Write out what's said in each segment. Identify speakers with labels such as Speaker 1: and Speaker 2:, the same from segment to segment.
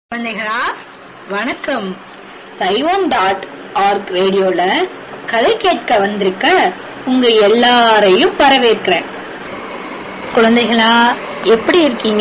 Speaker 1: குழந்தைகளா வணக்கம். சைவம்.org ரேடியோல கதை கேட்க வந்திருக்க உங்க எல்லாரையும் வரவேற்கிறேன். குழந்தைகளா எப்படி இருக்கீங்க?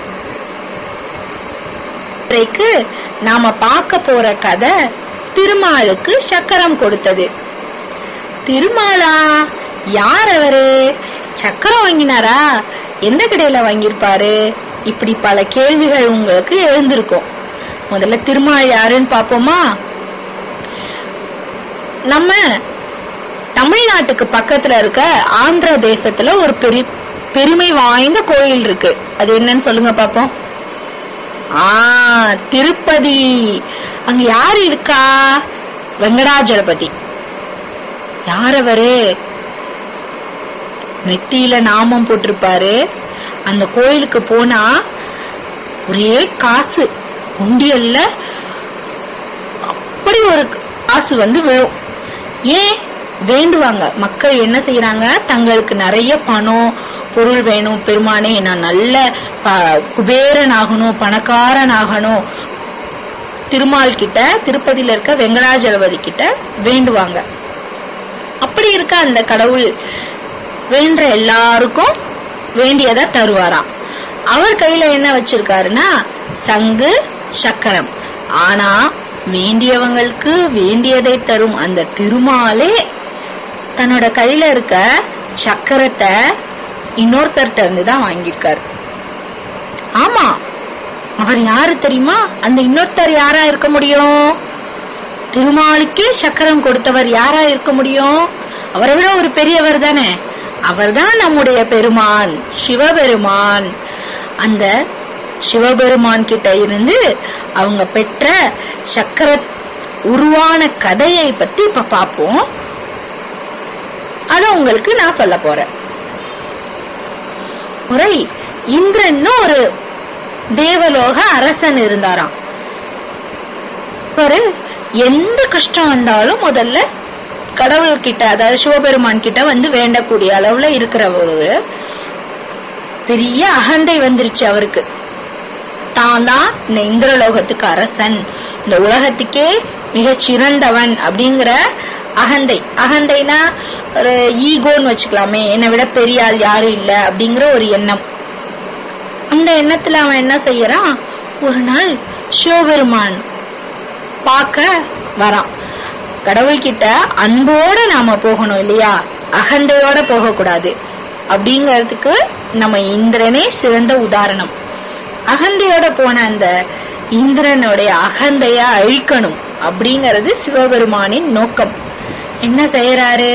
Speaker 1: இன்றைக்கு நாம பார்க்க போற கதை திருமாலுக்கு சக்கரம் கொடுத்தது. திருமாலா? யார் அவரு? சக்கரம் வாங்கினாரா? எந்த கடையில வாங்கியிருப்பாரு? இப்படி பல கேள்விகள் உங்களுக்கு எழுந்திருக்கும். முதல்ல திருமால் யாருன்னு பாப்போமா? நம்ம தமிழ்நாட்டுக்கு பக்கத்துல இருக்க ஆந்திர தேசத்துல ஒரு பெருமை வாய்ந்த கோயில் இருக்கு. அது என்னன்னு சொல்லுங்க பாப்போம். திருப்பதி. அங்க யாரு இருக்கா? வெங்கடாஜலபதி. யார் அவரு? நெத்தியில நாமம் போட்டிருப்பாரு. அந்த கோயிலுக்கு போனா ஒரே காசு, உண்டியல்ல அப்படி ஒரு காசு விழும். ஏன் வேண்டுவாங்க மக்கள்? என்ன செய்யறாங்க? தங்களுக்கு நிறைய பணம் பொருள் வேணும், பெருமானே நான் நல்ல குபேரன் ஆகணும், பணக்காரன் ஆகணும், திருமால் கிட்ட, திருப்பதியில இருக்க வெங்கடாஜலபதி கிட்ட வேண்டுவாங்க. அப்படி இருக்க அந்த கடவுள் வேண்ட எல்லாருக்கும் வேண்டியதை தருவாராம். அவர் கையில என்ன வச்சிருக்காருன்னா சங்கு, சக்கரம். ஆனா வேண்டியவங்களுக்கு வேண்டியதை தரும் அந்த திருமாலே தன்னோட கையில இருக்க சக்கரத்தை இன்னொருத்தர்கிட்ட இருந்துதான் வாங்கியிருக்காரு. ஆமா, அவர் யாரு தெரியுமா? அந்த இன்னொருத்தர் யாரா இருக்க முடியும்? திருமாலுக்கே சக்கரம் கொடுத்தவர் யாரா இருக்க முடியும்? அவரை விட ஒரு பெரியவர் தானே. அவர்தான் நம்முடைய பெருமான், சிவபெருமான். அந்த சிவபெருமான் கிட்ட இருந்து அவங்க பெற்ற சக்கர உருவான கதையை பத்தி இப்ப பாப்போம். அத உங்களுக்கு நான் சொல்ல போறேன். முறை இந்திரன் ஒரு தேவலோக அரசன் இருந்தாராம். ஒரு எந்த கஷ்டம் வந்தாலும் முதல்ல கடவுள் கிட்ட, அதாவது சிவபெருமான் கிட்ட வேண்டக்கூடிய அளவுல இருக்கிற ஒரு பெரிய அகந்தை வந்துருச்சு அவருக்கு. தான் தான் இந்த இந்திரலோகத்துக்கு அரசன், இந்த உலகத்துக்கே மிக சிறந்தவன் அப்படிங்கிற அகந்தை. அகந்தைனா ஒரு ஈகோன்னு வச்சுக்கலாமே, என்னை விட பெரிய ஆள் யாரும் இல்ல அப்படிங்கிற ஒரு எண்ணம். அந்த எண்ணத்துல அவன் என்ன செய்யறான்? ஒரு நாள் சிவபெருமான் பார்க்க வரான். கடவுள்கிட்ட அன்போட நாம போகணும் இல்லையா, அகந்தையோட போக கூடாது. அப்படிங்கறதுக்கு நம்ம இந்திரனே சிறந்த உதாரணம். அகந்தையோட போன அந்த இந்திரனுடைய அகந்தைய அழிக்கணும் அப்படிங்கறது சிவபெருமானின் நோக்கம். என்ன செய்யறாரு?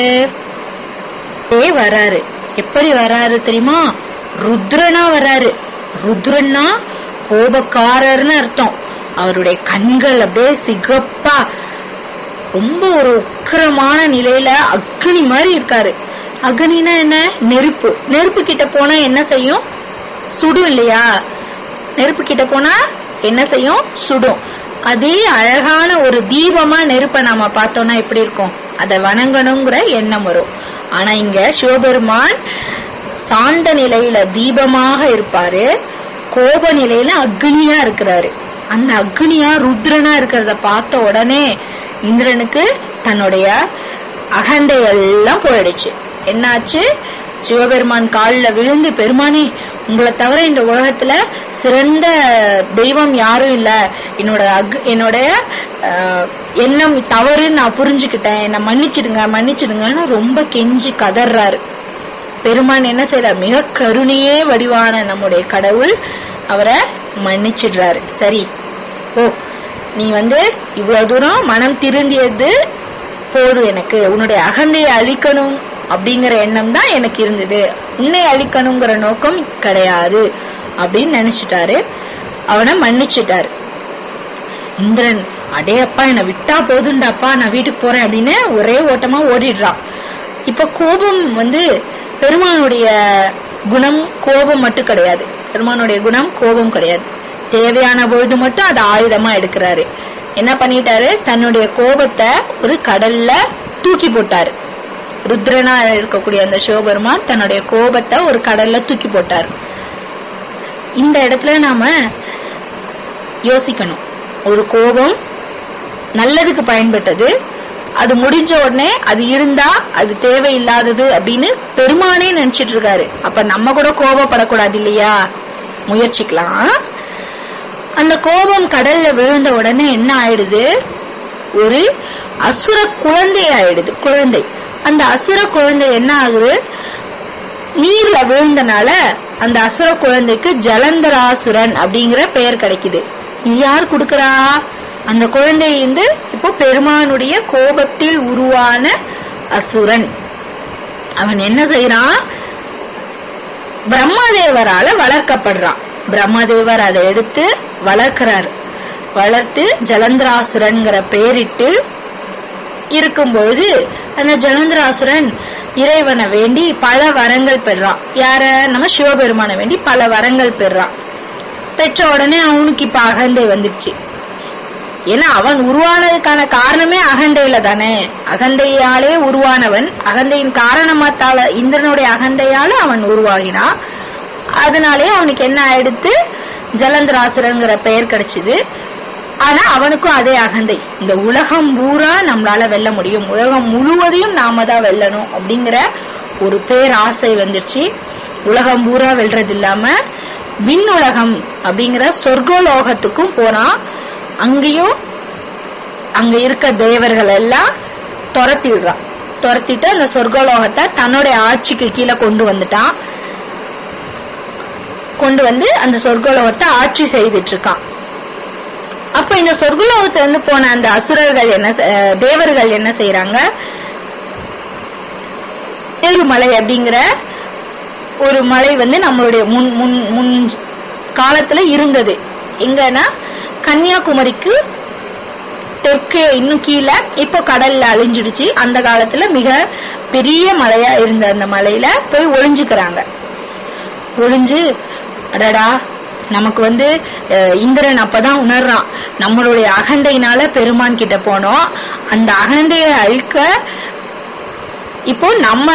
Speaker 1: வராரு. எப்படி வராரு தெரியுமா? ருத்ரனா வராரு. ருத்ரன்னா கோபக்காரர்னு அர்த்தம். அவருடைய கண்கள் அப்படியே சிகப்பா, ரொம்ப ஒரு உக்கிரமான நிலையில அக்னி மாதிரி இருக்காரு. அக்னினா என்ன? நெருப்பு. நெருப்பு கிட்ட போனா என்ன செய்யும்? சுடும் இல்லையா? நெருப்பு கிட்ட போனா என்ன செய்யும்? சுடும். அதே அழகான ஒரு தீபமா நெருப்ப நாம பார்த்தோம்னா எப்படி இருக்கும்? அதை வணங்கணுங்கிற எண்ணம் வரும். ஆனா இங்க சிவபெருமான் சாந்த நிலையில தீபமாக இருப்பாரு, கோப நிலையில அக்னியா இருக்கிறாரு. அந்த அக்னியா ருத்ரனா இருக்கிறத பார்த்த உடனே இந்திரனுக்கு தன்னுடைய அகந்தை எல்லாம் போயிடுச்சு. என்னாச்சு? சிவபெருமான் காலில் விழுந்து, பெருமானே உங்களை தவிர இந்த உலகத்துல சிறந்த தெய்வம் யாரும் இல்ல, என்னோட எண்ணம் தவறுன்னு நான் புரிஞ்சுக்கிட்டேன், என்ன மன்னிச்சிடுங்க மன்னிச்சிடுங்கன்னு ரொம்ப கெஞ்சி கதறாரு. பெருமான் என்ன செய்யறார்? மிக கருணையே வடிவான நம்முடைய கடவுள் அவரை மன்னிச்சிடுறாரு. சரி, ஓ நீ இவ்வளவு தூரம் மனம் திருந்தியது போதும், எனக்கு உன்னுடைய அகந்தையை அழிக்கணும் அப்படிங்கிற எண்ணம் தான் எனக்கு இருந்தது, உன்னை அழிக்கணுங்கிற நோக்கம் கிடையாது அப்படின்னு நினைச்சிட்டாரு. அவனை மன்னிச்சிட்டாரு. இந்திரன், அடே அப்பா என்னை விட்டா போதுண்டாப்பா, நான் வீட்டுக்கு போறேன் அப்படின்னு ஒரே ஓட்டமா ஓடிடுறான். இப்ப கோபம் பெருமானுடைய குணம் கோபம் மட்டும் கிடையாது. பெருமானுடைய குணம் கோபம் கிடையாது. தேவையான பொழுது மட்டும் அதை ஆயுதமா எடுக்கிறாரு. என்ன பண்ணிட்டாரு? தன்னுடைய கோபத்தை ஒரு கடல்ல தூக்கி போட்டாரு. ருத்ரனா இருக்கக்கூடிய அந்த சிவபெருமான் தன்னுடைய கோபத்தை ஒரு கடல்ல தூக்கி போட்டாரு. இந்த இடத்துல நாம யோசிக்கணும். ஒரு கோபம் நல்லதுக்கு பயன்பட்டது, அது முடிஞ்ச உடனே அது இருந்தா அது தேவையில்லாதது அப்படின்னு பெருமானே நினைச்சிட்டு இருக்காரு. அப்ப நம்ம கூட கோபப்படக்கூடாது இல்லையா? முயற்சிக்கலாம். அந்த கோபம் கடல்ல விழுந்த உடனே என்ன ஆயிடுது? ஒரு அசுர குழந்தை ஆயிடுது. குழந்தை, அந்த அசுர குழந்தை என்ன ஆகுது? நீர்ல விழுந்தனால அந்த அசுர குழந்தைக்கு ஜலந்தராசுரன் அப்படிங்கிற பெயர் கிடைக்குது. யார் கொடுக்கறா? அந்த குழந்தை இப்போ பெருமானுடைய கோபத்தில் உருவான அசுரன். அவன் என்ன செய்யறான்? பிரம்மதேவரால வளர்க்கப்படுறான். பிரம்மதேவர் அதை எடுத்து வளர்க்கிறார். வளர்த்து ஜலந்தராசுரன்கிற பெயரிட்டு இருக்கும்பொழுது அந்த ஜலந்தராசுரன் இறைவனை வேண்டி பல வரங்கள் பெறான். யார? நம்ம சிவபெருமான வேண்டி பல வரங்கள் பெறான். பெற்ற உடனே அவனுக்கு இப்ப அகந்தை வந்துடுச்சு. ஏன்னா அவன் உருவானதுக்கான காரணமே அகந்தையில தானே. அகந்தையாலே உருவானவன், அகந்தையின் காரணமாத்தால இந்திரனுடைய அகந்தையால அவன் உருவாகினான். அதனாலே அவனுக்கு என்ன ஆயிடுத்து? ஜலந்தராசுரங்கிற பெயர் கிடைச்சது. ஆனா அவனுக்கும் அதே அகந்தை. இந்த உலகம் பூரா நம்மளால வெல்ல முடியும், உலகம் முழுவதையும் நாம தான் வெல்லணும் அப்படிங்கிற ஒரு பேராசை வந்துருச்சு. உலகம் பூரா வெல்றது இல்லாம விண்ணுலகம் அப்படிங்கிற சொர்க்கலோகத்துக்கும் போனா அங்கேயும் அங்க இருக்க தேவர்கள் எல்லாம் துரத்தி விடுறான். துரத்திட்டு அந்த சொர்க்கலோகத்தை தன்னுடைய ஆட்சிக்கு கீழே கொண்டு வந்துட்டான். கொண்டு வந்து அந்த சொர்க்கலோகத்தை ஆட்சி செய்துட்டு இருக்கான். அப்ப இந்த சொர்க்கலோகத்துல இருந்து போன அந்த அசுரர்கள் தேவர்கள் என்ன செய்யறாங்க? ஏழுமலை அப்படிங்கிற ஒரு மலை நம்மளுடைய முன் காலத்துல இருந்தது. எங்கன்னா கன்னியாகுமரிக்கு தெற்கே இன்னும் கீழே, இப்போ கடல்ல அழிஞ்சிடுச்சு. அந்த காலத்துல மிக பெரிய மலையா இருந்த அந்த மலையில போய் ஒளிஞ்சுக்கிறாங்க. ஒளிஞ்சு அடடா நமக்கு இந்திரன் அப்பதான் உணர்றான், நம்மளுடைய அகந்தையினால பெருமான் கிட்ட போனோம், அந்த அகந்தையை அழிக்க இப்போ நம்ம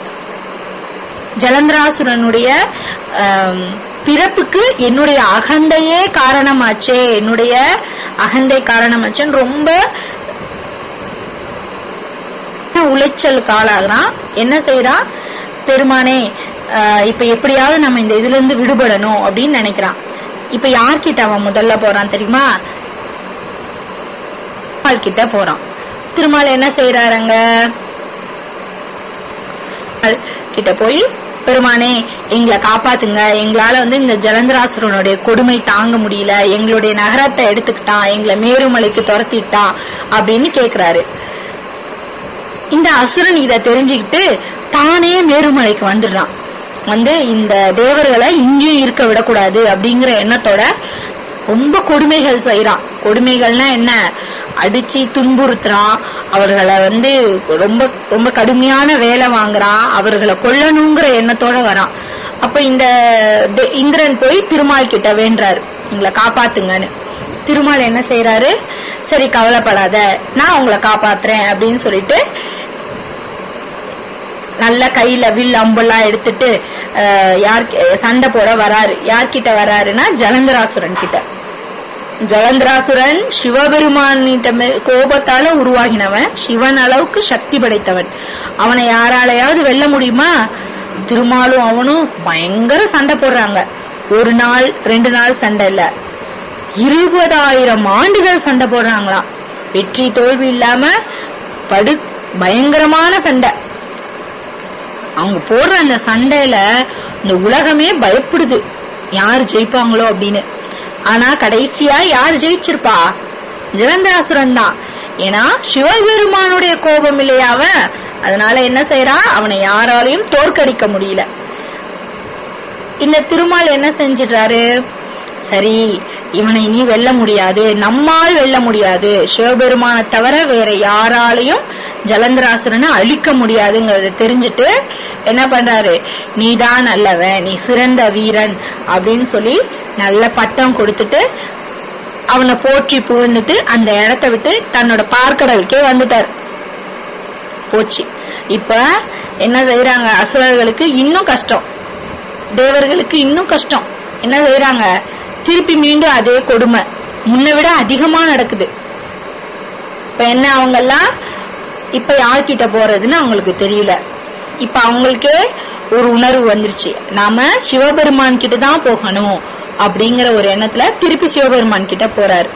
Speaker 1: ஜலந்தராசுரனுடைய பிறப்புக்கு என்னுடைய அகந்தையே காரணமாச்சே, என்னுடைய அகந்தை காரணமாச்சேன்னு ரொம்ப உளைச்சலுக்கு ஆளாகிறான். என்ன செய்யறான்? பெருமானே இப்ப எப்படியாவது நம்ம இந்த இதுல இருந்து விடுபடணும் அப்படின்னு நினைக்கிறான். இப்ப யார்கிட்ட அவன் முதல்ல போறான் தெரியுமா? திருமால் கிட்ட போறான். திருமால் என்ன செய்யறாருங்க? கிட்ட போய், பெருமானே எங்களை காப்பாத்துங்க, எங்களால இந்த ஜலந்தராசுரனுடைய கொடுமை தாங்க முடியல, எங்களுடைய நகரத்தை எடுத்துக்கிட்டான், எங்களை மேருமலைக்கு துரத்திட்டான் அப்படின்னு கேக்குறாரு. இந்த அசுரன் இத தெரிஞ்சுக்கிட்டு தானே மேருமலைக்கு வந்துடுறான். இந்த தேவர்களை இங்கேயும் இருக்க விடக்கூடாது அப்படிங்கிற எண்ணத்தோட ரொம்ப கொடுமைகள் செய்யறான். கொடுமைகள்னா என்ன? அடிச்சு துன்புறுத்துறான். அவர்களை ரொம்ப ரொம்ப கடுமையான வேலை வாங்குறான். அவர்களை கொல்லணுங்கிற எண்ணத்தோட வரான். அப்ப இந்த இந்திரன் போய் திருமால் கிட்ட வேண்டாரு, எங்களை காப்பாத்துங்கன்னு. திருமால் என்ன செய்யறாரு? சரி கவலைப்படாத, நான் உங்களை காப்பாத்துறேன் அப்படின்னு சொல்லிட்டு நல்ல கையில வில் அம்பெல்லாம் எடுத்துட்டு சண்டை போட வராரு. யார்கிட்ட வராருன்னா ஜலந்தராசுரன் கிட்ட. ஜலந்தராசுரன் சிவபெருமானிட்ட கோபத்தால உருவாகினவன், சிவன் அளவுக்கு சக்தி படைத்தவன். அவனை யாராலையாவது வெல்ல முடியுமா? திருமாலும் அவனும் பயங்கர சண்டை போடுறாங்க. ஒரு நாள் 2 நாள் சண்டை இல்ல, 20,000 ஆண்டுகள் சண்டை போடுறாங்களாம். வெற்றி தோல்வி இல்லாம படு பயங்கரமான சண்டை. அவங்க போடுற அந்த சண்டையில இந்த உலகமே பயப்படுது, யாரு ஜெயிப்பாங்களோ அப்படின்னு. ஆனா கடைசியா யார் ஜெயிச்சிருப்பா? ஜலந்தராசுரன் தான். ஏன்னா சிவபெருமானுடைய கோபம் இல்லையா அவன். அதனால என்ன செய்யறான்? அவனை யாராலையும் தோற்கடிக்க முடியல. இந்த திருமால் என்ன செஞ்சிடுறாரு? சரி இவனை இனி வெல்ல முடியாது, நம்மால் வெல்ல முடியாது, சிவபெருமான தவிர வேற யாராலையும் ஜலந்தராசுரனை அழிக்க முடியாதுங்கிறத தெரிஞ்சுட்டு என்ன பண்றாரு? நீதான் நல்லவன், நீ சிறந்த வீரன் அப்படின்னு சொல்லி நல்ல பட்டம் கொடுத்துட்டு அவனை போற்றி புகழ்ந்துட்டு அந்த இடத்த விட்டு தன்னோட பார்க்கடலுக்கே வந்துட்டார். போச்சு. இப்ப என்ன செய்யறாங்க? அசுரர்களுக்கு இன்னும் கஷ்டம், தேவர்களுக்கு இன்னும் கஷ்டம். என்ன செய்யறாங்க? திருப்பி மீண்டும் அதே கொடுமை. முன்ன விட அதிகமா நடக்குது. இப்ப என்ன அவங்க எல்லாம் இப்ப யார்கிட்ட போறதுன்னு அவங்களுக்கு தெரியல. இப்ப அவங்களுக்கே ஒரு உணர்வு வந்துருச்சு, நாம சிவபெருமான் கிட்ட தான் போகணும் அப்படிங்கிற ஒரு எண்ணத்துல திருப்பி சிவபெருமான் கிட்ட போறாரு.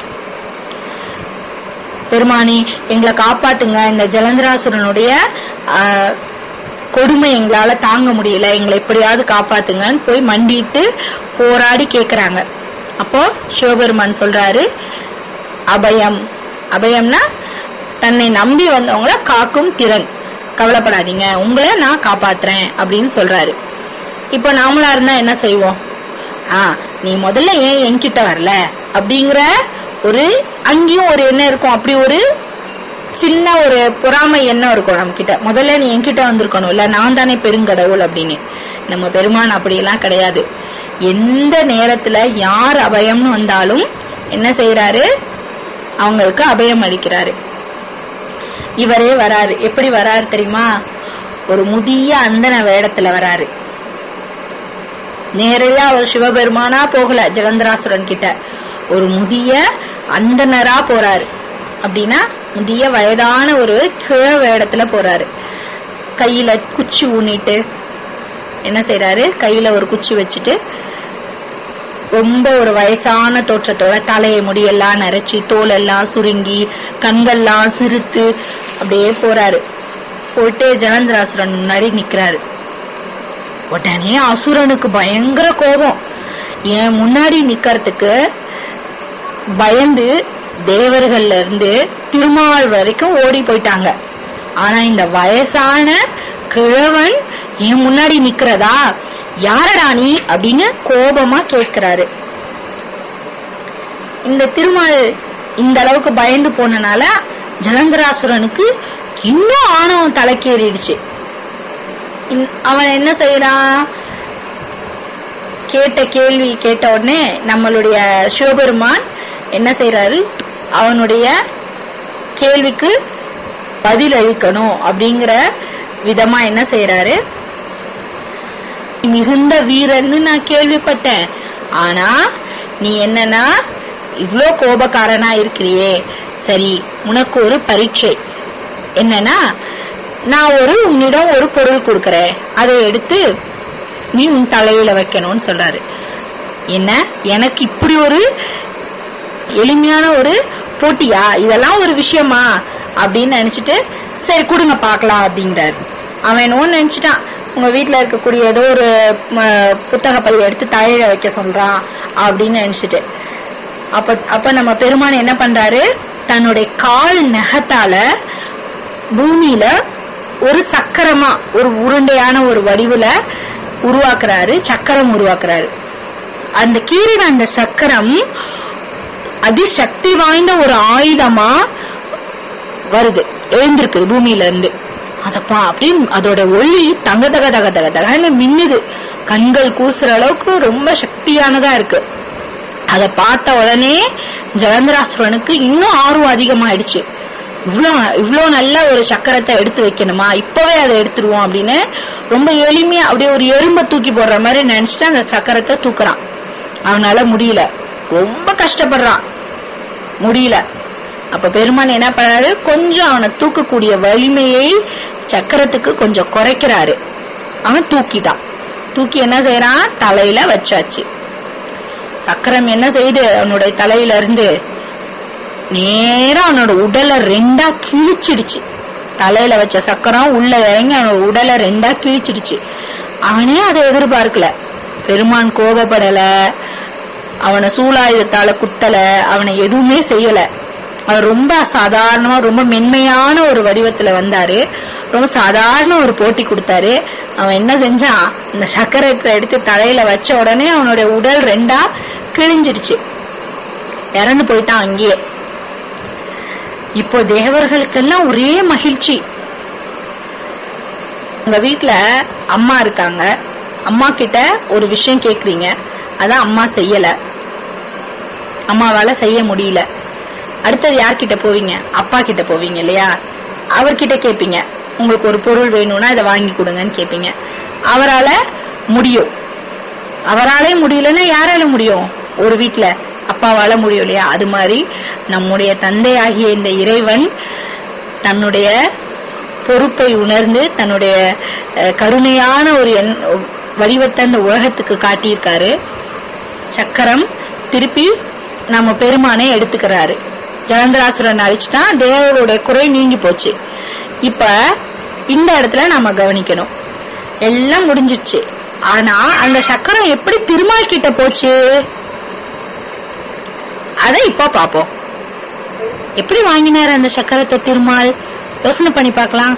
Speaker 1: பெருமானி எங்களை காப்பாத்துங்க, இந்த ஜலந்தராசுரனுடைய கொடுமை எங்களால தாங்க முடியல, எங்களை எப்படியாவது காப்பாத்துங்கன்னு போய் மண்டிட்டு போராடி கேக்குறாங்க. அப்போ சிவபெருமான் சொல்றாரு, அபயம். அபயம்னா தன்னை நம்பி வந்தவங்கள காக்கும் திறன், கவலைப்படாதீங்க, உங்களை நான் காப்பாத்துறேன் அப்படின்னு சொல்றாரு. இப்ப நாமளா இருந்தா என்ன செய்வோம்? நீ முதல்ல ஏன் என்கிட்ட வரல அப்படிங்கிற ஒரு அங்கேயும் ஒரு எண்ணம் இருக்கும். அப்படி ஒரு சின்ன ஒரு பொறாமை எண்ணம் இருக்கும் நம்ம கிட்ட. முதல்ல நீ என்கிட்ட வந்திருக்கணும், இல்ல நான் தானே பெருங்கடவுள் அப்படின்னு. நம்ம பெருமான் அப்படியெல்லாம் கிடையாது. எந்த நேரத்துல யார் அபயம்னு வந்தாலும் என்ன செய்யறாரு? அவங்களுக்கு அபயம் அளிக்கிறாரு. இவரே வராரு. எப்படி வராரு தெரியுமா? ஒரு முதிய அந்தன வேடத்துல வராரு. நேரடியா அவர் சிவபெருமானா போகல ஜலந்தராசுரன் கிட்ட, ஒரு முதிய அந்தனரா போறாரு. அப்படின்னா முதிய வயதான ஒரு கிழ வேடத்துல போறாரு. கையில குச்சி ஊனிட்டு என்ன செய்யறாரு? கையில ஒரு குச்சி வச்சுட்டு ரொம்ப ஒரு வயசான தோற்றத்தோட தலையை முடியெல்லாம் நரைச்சி தோல் எல்லாம் சுருங்கி கண்கள்லாம் சிரித்து அப்படியே போறாரு. போயிட்டு ஜலந்தராசுரன் முன்னாடி நிக்கிறாரு. உடனே அசுரனுக்கு பயங்கர கோபம். என் முன்னாடி நிக்கிறதுக்கு பயந்து தேவர்கள்ல இருந்து திருமால் வரைக்கும் ஓடி போயிட்டாங்க. ஆனா இந்த வயசான கிழவன் என் முன்னாடி நிக்கிறதா? யாரடா நீ அப்படின்னு கோபமா கேட்கிறாரு. இந்த திருமால் இந்த அளவுக்கு பயந்து போனனால ஜலந்தராசுரனுக்கு இன்னும் ஆணவம் தலைக்கேறிடுச்சு. அவன் என்ன செய்யறான்? கேட்ட கேள்வி கேட்ட உடனே நம்மளுடைய சிவபெருமான் என்ன செய்யறாரு? அவனுடைய கேள்விக்கு பதில் அளிக்கணும் அப்படிங்கிற விதமா என்ன செய்யறாரு? மிகுந்த வீரன்னு நான் கேள்விப்பட்டேன், ஆனா நீ என்னன்னா இவ்ளோ கோபக்காரனா இருக்கிறியே, சரி உனக்கு ஒரு பரீட்சை. என்னன்னா நான் உன்னிடம் ஒரு பொருள் கொடுக்கறேன், அதை எடுத்து நீ உன் தலையில வைக்கணும்னு சொல்றாரு. என்ன, எனக்கு இப்படி ஒரு எளிமையான ஒரு போட்டியா, இதெல்லாம் ஒரு விஷயமா அப்படின்னு நினைச்சிட்டு சரி கொடுங்க பாக்கலாம் அப்படின்றாரு. அவன் என்னவோ நினைச்சிட்டான், உங்க வீட்டுல இருக்கக்கூடிய ஏதோ ஒரு புத்தக பதிவை எடுத்து தலையில வைக்க சொல்றான் அப்படின்னு நினைச்சிட்டு. அப்ப நம்ம பெருமான் என்ன பண்றாரு? தன்னுடைய கால் நகத்தால பூமியில ஒரு சக்கரமா ஒரு உருண்டையான ஒரு வடிவுல உருவாக்குறாரு, சக்கரம் உருவாக்குறாரு. அந்த கீரின அந்த சக்கரம் அதிசக்தி வாய்ந்த ஒரு ஆயுதமா வருது, எழுந்திருக்கு பூமியில இருந்து. அதப்பா அப்படின்னு அதோட ஒளி தக தக தக தக தகன்னு மின்னுது, கண்கள் கூசுற அளவுக்கு ரொம்ப சக்தியானதா இருக்கு. அத பார்த்த உடனே ஜலந்தராசுரனுக்கு இன்னும் ஆர்வம் அதிகமாயிடுச்சு. இவ்வளவு நல்ல ஒரு சக்கரத்தை எடுத்து வைக்கணுமா, இப்பவே அதை எடுத்துருவோம் அப்படின்னு ரொம்ப எளிமையா அப்படியே ஒரு எறும்பை தூக்கி போடுற மாதிரி நினைச்சிட்டு அந்த சக்கரத்தை தூக்குறான். அவனால முடியல, ரொம்ப கஷ்டப்படுறான், முடியல. அப்ப பெருமான் என்ன பண்ணாரு? கொஞ்சம் அவனை தூக்கக்கூடிய வலிமையை சக்கரத்துக்கு கொஞ்சம் குறைக்கிறாரு. அவன் தூக்கிட்டான். தூக்கி என்ன செய்யறான்? தலையில வச்சாச்சு. சக்கரம் என்ன செய்யுது? அவனுடைய தலையில இருந்து நேரம் அவனோட உடலை ரெண்டா கிழிச்சிடுச்சு. தலையில வச்ச சக்கரம் உள்ள இறங்கி அவனோட உடலை ரெண்டா கிழிச்சிடுச்சு. அவனே அதை எதிர்பார்க்கல. பெருமான் கோபப்படல, அவனை சூலாயுதத்தால குத்தல, அவனை எதுவுமே செய்யல. அவர் ரொம்ப சாதாரணமா ரொம்ப மென்மையான ஒரு வடிவத்துல வந்தாரு, ரொம்ப சாதாரண ஒரு போட்டி கொடுத்தாரு. அவன் என்ன செஞ்சான்? இந்த சக்கரத்தை எடுத்து தலையில வச்ச உடனே அவனுடைய உடல் ரெண்டா கிழிஞ்சிடுச்சு, இறந்து போயிட்டான் அங்கேயே. இப்போ தேவர்களுக்கெல்லாம் ஒரே மகிழ்ச்சி. உங்க வீட்டுல அம்மா இருக்காங்க, அம்மா கிட்ட ஒரு விஷயம் கேக்குறீங்க, அதான் அம்மா செய்யல, அம்மாவால செய்ய முடியல. அடுத்தது யார்கிட்ட போவீங்க? அப்பா கிட்ட போவீங்க இல்லையா? அவர்கிட்ட கேட்பீங்க, உங்களுக்கு ஒரு பொருள் வேணும்னா இதை வாங்கி கொடுங்கன்னு கேட்பீங்க. அவரால முடியும். அவராலே முடியலன்னா யாரால முடியும்? ஒரு வீட்டுல அப்பாவால முடியும் இல்லையா? அது மாதிரி நம்முடைய தந்தையாகிய இந்த இறைவன் தன்னுடைய பொறுப்பை உணர்ந்து தன்னுடைய கருணையான ஒரு வடிவத்தை அந்த உலகத்துக்கு காட்டியிருக்காரு. சக்கரம் திருப்பி நம்ம பெருமானை எடுத்துக்கிறாரு. ஜலந்தராசுரன் அழிச்சுட்டா தேவருடைய குறை நீங்கி போச்சு. இப்ப இந்த இடத்துல நாம கவனிக்கணும், எல்லாம் முடிஞ்சிடுச்சு. ஆனா அந்த சக்கரம் எப்படி திருமால் கிட்ட போச்சு அத இப்ப பாப்போம். எப்படி வாங்கினாரு அந்த சக்கரத்தை திருமால்? யோசனை பண்ணி பார்க்கலாம்.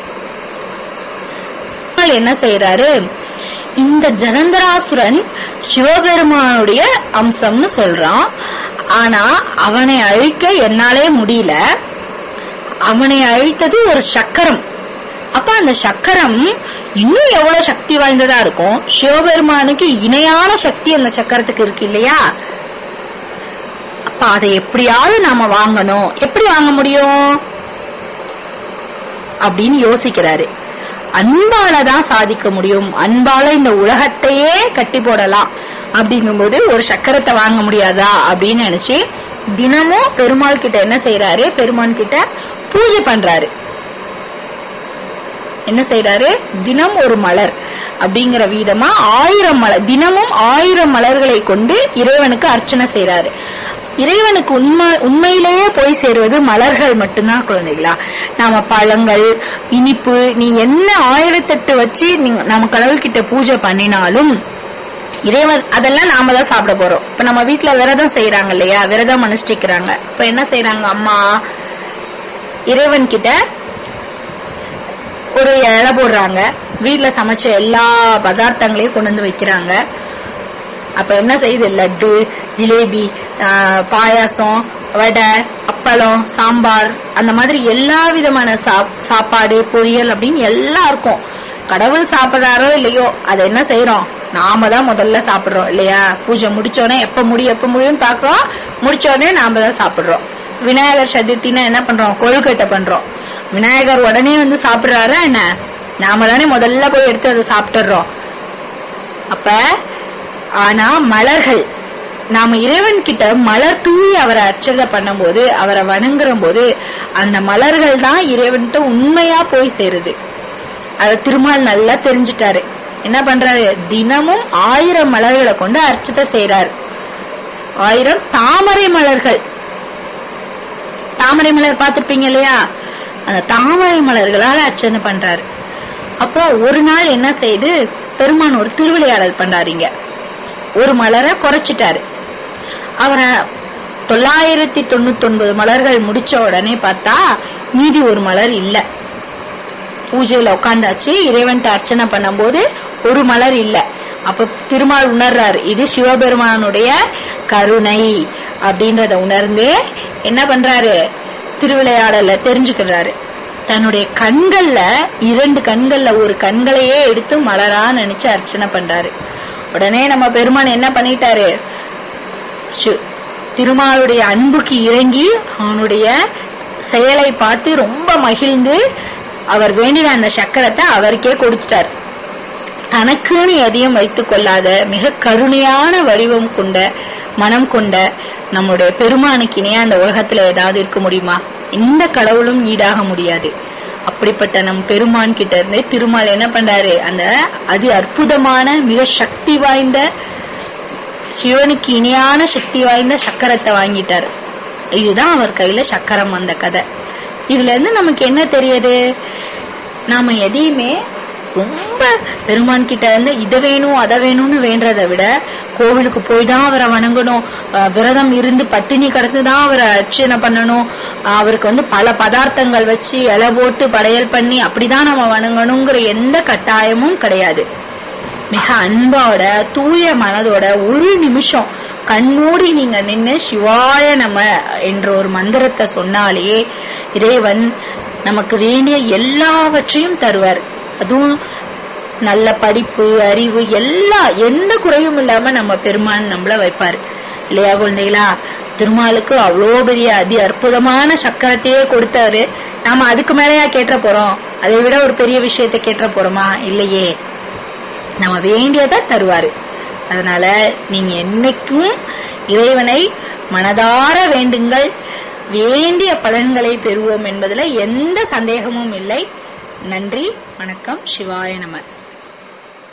Speaker 1: என்ன செய்யறாரு, இந்த ஜலந்தராசுரன் சிவபெருமானுடைய அம்சம்னு சொல்றான். ஆனா அவனை அழிக்க என்னாலே முடியல. அவனை அழித்தது ஒரு சக்கரம். அப்ப அந்த சக்கரம் இன்னும் எவ்வளவு சக்தி வாய்ந்ததா இருக்கும். சிவபெருமானுக்கு இணையான சக்தி அந்த சக்கரத்துக்கு இருக்கு இல்லையா? அப்ப அதை எப்படியாவது நாம வாங்கணும். எப்படி வாங்க முடியும் அப்படின்னு யோசிக்கிறாரு. அன்பாலதான் சாதிக்க முடியும். அன்பால இந்த உலகத்தையே கட்டி போடலாம். அப்படிங்கும் போது ஒரு சக்கரத்தை வாங்க முடியாதா அப்படின்னு நினைச்சு தினமும் பெருமாள் கிட்ட என்ன செய்யறாரு, பெருமான் கிட்ட பூஜை பண்றாரு. என்ன செய்யறாரு, தினம் ஒரு மலர் அப்படிங்கிற விதமா 1000 மலர், தினமும் 1000 மலர்களை கொண்டு இறைவனுக்கு அர்ச்சனை செய்யறாரு. இறைவனுக்கு உண்மையிலேயே போய் சேருவது மலர்கள் மட்டும்தான் குழந்தைகளா. நாம பழங்கள், இனிப்பு, நீ என்ன 1008 வச்சு நம்ம கடவுள்கிட்ட பூஜை பண்ணினாலும் இறைவன் அதெல்லாம் நாம தான் சாப்பிட போறோம். இப்ப நம்ம வீட்டுல விரதம் செய்யறாங்க இல்லையா, விரதம் அனுஷ்டிக்கிறாங்க. இப்ப என்ன செய்யறாங்க, அம்மா இறைவன் கிட்ட ஒரு இலை போடுறாங்க. வீட்டுல சமைச்ச எல்லா பதார்த்தங்களையும் கொண்டு வந்து வைக்கிறாங்க. அப்ப என்ன செய்யுது, லட்டு, ஜிலேபி, பாயாசம், வடை, அப்பளம், சாம்பார், அந்த மாதிரி எல்லா விதமான சாப்பாடு, பொரியல் அப்படின்னு எல்லாம் இருக்கும். கடவுள் சாப்பிடறாரோ இல்லையோ அதை என்ன செய்யறோம், நாம தான் முதல்ல சாப்பிடுறோம் இல்லையா? பூஜை முடிச்சோடனே எப்ப முடியும் பாக்குறோம், முடிச்சோடனே நாம தான் சாப்பிடுறோம். விநாயகர் சதுர்த்தினா என்ன பண்றோம், கொழுக்கட்டை பண்றோம். விநாயகர் உடனே வந்து சாப்பிடுறாரா என்ன, நாம தானே முதல்ல போய் எடுத்து அதை சாப்பிட்டுறோம். அப்ப ஆனா மலர்கள், நாம இறைவன் கிட்ட மலர் தூவி அவரை அர்ச்சனை பண்ணும் போது, அவரை வணங்குற போது அந்த மலர்கள் தான் இறைவன்கிட்ட உண்மையா போய் சேருது. அத திருமால் நல்லா தெரிஞ்சுட்டாரு. என்ன பண்றாரு, தினமும் 1000 மலர்களை கொண்டு அர்ச்சனை செய்யறாரு. 1000 தாமரை மலர்கள். தாமரை மலர் பார்த்திருப்பீங்க இல்லையா, அந்த தாமரை மலர்களால அர்ச்சனை பண்றாரு. அப்போ ஒரு நாள் என்ன செய்து பெருமான் ஒரு திருவிளையாடல் பண்றாருங்க. ஒரு மலரை குறைச்சிட்டாரு. அவரை 999 மலர்கள் முடிச்ச உடனே பார்த்தா மீதி ஒரு மலர் இல்ல. பூஜையில உட்காந்தாச்சு, இறைவன்ட்ட அர்ச்சனை பண்ணும் போது ஒரு மலர் இல்ல. அப்ப திருமால் உணர்றாரு, இது சிவபெருமானுடைய கருணை அப்படின்றத உணர்ந்து என்ன பண்றாரு, திருவிளையாடல தெரிஞ்சுக்கிறாரு. தன்னுடைய கண்கள்ல 2 கண்கள்ல ஒரு கண்களையே எடுத்து மலரா நினைச்சு அர்ச்சனை பண்றாரு. உடனே நம்ம பெருமான் என்ன பண்ணிட்டாரு, திருமாலுடைய அன்புக்கு இறங்கி அவனுடைய செயலை பார்த்து ரொம்ப மகிழ்ந்து அவர் வேண்டின அந்த சக்கரத்தை அவருக்கே கொடுத்துட்டார். தனக்குன்னு எதையும் வைத்துக் கொள்ளாத மிக கருணையான வடிவம் கொண்ட மனம் கொண்ட நம்முடைய பெருமானுக்கு இணையா அந்த உலகத்துல ஏதாவது இருக்க முடியுமா? இந்த கடவுளும் ஈடாக முடியாது. அப்படிப்பட்ட நம் பெருமான் கிட்ட இருந்து திருமால் என்ன பண்றாரு, அந்த அதி அற்புதமான மிக சக்தி வாய்ந்த சிவனுக்கு இணையான சக்தி வாய்ந்த சக்கரத்தை வாங்கிட்டாரு. இதுதான் அவர் கையில சக்கரம் வந்த கதை. இதுல இருந்து நமக்கு என்ன தெரியுது, நாம எதையுமே ரொம்ப பெருமான் கிட்ட இருந்து இதை வேணும் அதை வேணும்னு வேண்டதை விட கோவிலுக்கு போய் தான் அவரை வணங்கணும், விரதம் இருந்து பட்டினி கடந்துதான் அவரை அர்ச்சனை பண்ணணும், அவருக்கு வந்து பல பதார்த்தங்கள் வச்சு இலை போட்டு படையல் பண்ணி அப்படிதான் நம்ம வணங்கணுங்கிற எந்த கட்டாயமும் கிடையாது. மிக அன்போட தூய மனதோட ஒரு நிமிஷம் கண்மூடி நீங்க நின்று சிவாய நம என்ற ஒரு மந்திரத்தை சொன்னாலே இறைவன் நமக்கு வேண்டிய எல்லாவற்றையும் தருவார். அதுவும் நல்ல படிப்பு, அறிவு, எந்த குறையும் இல்லாம நம்ம பெருமான் நம்மள வைப்பாரு இல்லையா குழந்தைகளா? திருமாலுக்கு அவ்வளோ பெரிய அதி அற்புதமான சக்கரத்தையே கொடுத்தாரு. நாம அதுக்கு மேலேயா கேட்ட போறோம்? அதை விட ஒரு பெரிய விஷயத்தை கேட்ட போறோமா? இல்லையே. நம்ம வேண்டியதை தருவாரு. அதனால நீங்க என்னைக்கும் இறைவனை மனதார வேண்டுங்கள், வேண்டிய பலன்களை பெறுவோம் என்பதில் எந்த சந்தேகமும் இல்லை. நன்றி, வணக்கம், சிவாய நம.